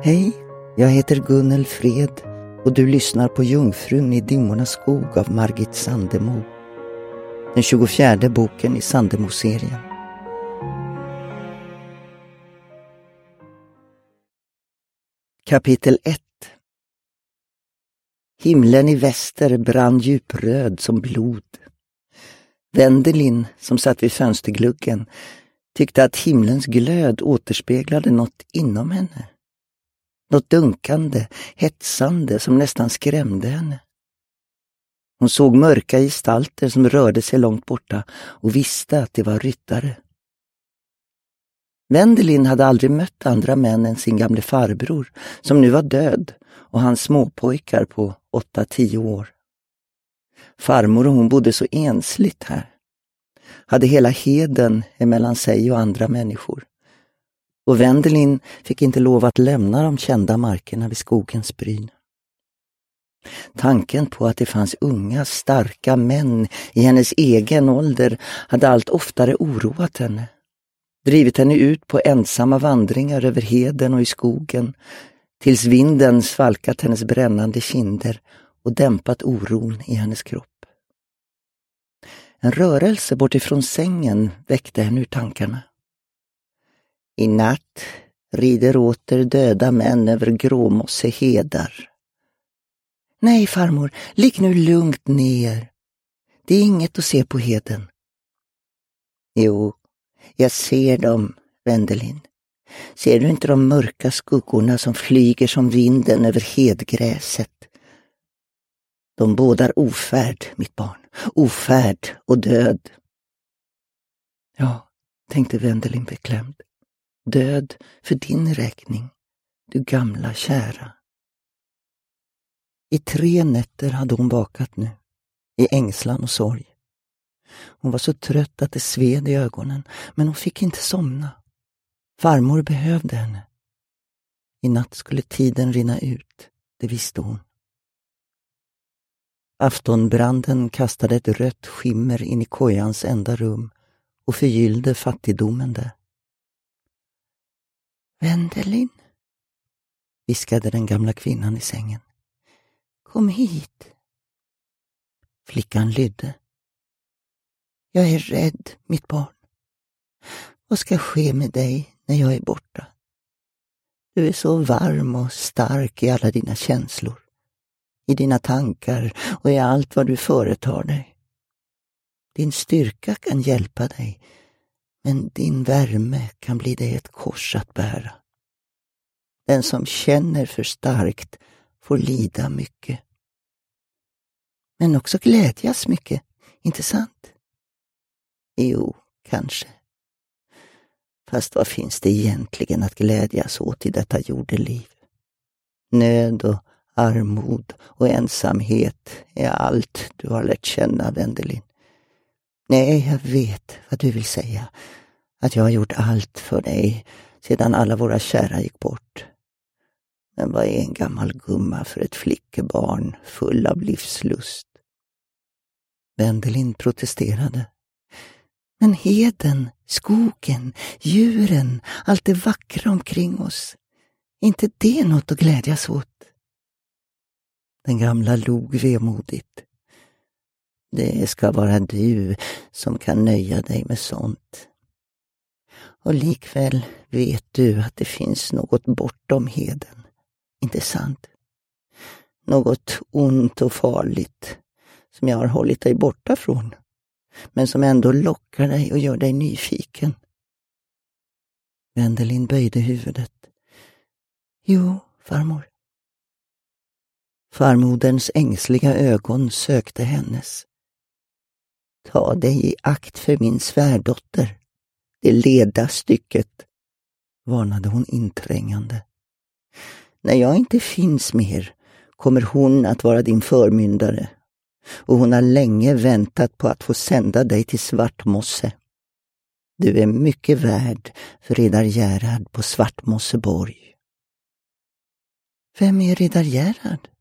Hej, jag heter Gunnel Fred och du lyssnar på Jungfrun i dimmornas skog av Margit Sandemo. Den 24:e boken i Sandemo-serien. Kapitel 1. Himlen i väster brann djupröd som blod. Wendelin, som satt vid fönstergluggen, tyckte att himlens glöd återspeglade något inom henne. Något dunkande, hetsande som nästan skrämde henne. Hon såg mörka gestalter som rörde sig långt borta och visste att det var ryttare. Wendelin hade aldrig mött andra män än sin gamle farbror, som nu var död, och hans småpojkar på 8-10 år. Farmor och hon bodde så ensligt här. Hade hela heden emellan sig och andra människor. Och Wendelin fick inte lov att lämna de kända markerna vid skogens bryn. Tanken på att det fanns unga, starka män i hennes egen ålder hade allt oftare oroat henne. Drivit henne ut på ensamma vandringar över heden och i skogen, tills vinden svalkat hennes brännande kinder och dämpat oron i hennes kropp. En rörelse bortifrån sängen väckte henne ur tankarna. I natt rider åter döda män över gråmosse hedar. Nej, farmor, ligg nu lugnt ner. Det är inget att se på heden. Jo, jag ser dem, Wendelin. Ser du inte de mörka skuggorna som flyger som vinden över hedgräset? De bådar ofärd, mitt barn. Ofärd och död. Ja, tänkte Wendelin beklämd. Död för din räkning, du gamla kära. I 3 nätter hade hon vakat nu, i ängslan och sorg. Hon var så trött att det sved i ögonen, men hon fick inte somna. Farmor behövde henne. I natt skulle tiden rinna ut, det visste hon. Aftonbranden kastade ett rött skimmer in i kojans enda rum och förgyllde fattigdomen där. Wendelin, viskade den gamla kvinnan i sängen. Kom hit. Flickan lydde. Jag är rädd, mitt barn. Vad ska ske med dig när jag är borta? Du är så varm och stark i alla dina känslor, i dina tankar och i allt vad du företar dig. Din styrka kan hjälpa dig, men din värme kan bli dig ett kors att bära. Den som känner för starkt får lida mycket. Men också glädjas mycket, inte sant? Jo, kanske. Fast vad finns det egentligen att glädjas åt i detta jordeliv? Nöd och armod och ensamhet är allt du har lärt känna, Wendelin. Nej, jag vet vad du vill säga. Att jag har gjort allt för dig sedan alla våra kära gick bort. Men vad är en gammal gumma för ett flickebarn full av livslust? Wendelin protesterade. Men heden, skogen, djuren, allt det vackra omkring oss. Inte det något att glädjas åt? Den gamla log vemodigt. Det ska vara du som kan nöja dig med sånt. Och likväl vet du att det finns något bortom heden. Inte sant? Något ont och farligt som jag har hållit dig borta från, men som ändå lockar dig och gör dig nyfiken. Wendelin böjde huvudet. Jo, farmor. Farmoderns ängsliga ögon sökte hennes. Ta dig i akt för min svärdotter. Det leda stycket, varnade hon inträngande. När jag inte finns mer kommer hon att vara din förmyndare, och hon har länge väntat på att få sända dig till Svartmosse. Du är mycket värd för riddar Gerhard på Svartmosseborg. Vem är riddar Gerhard?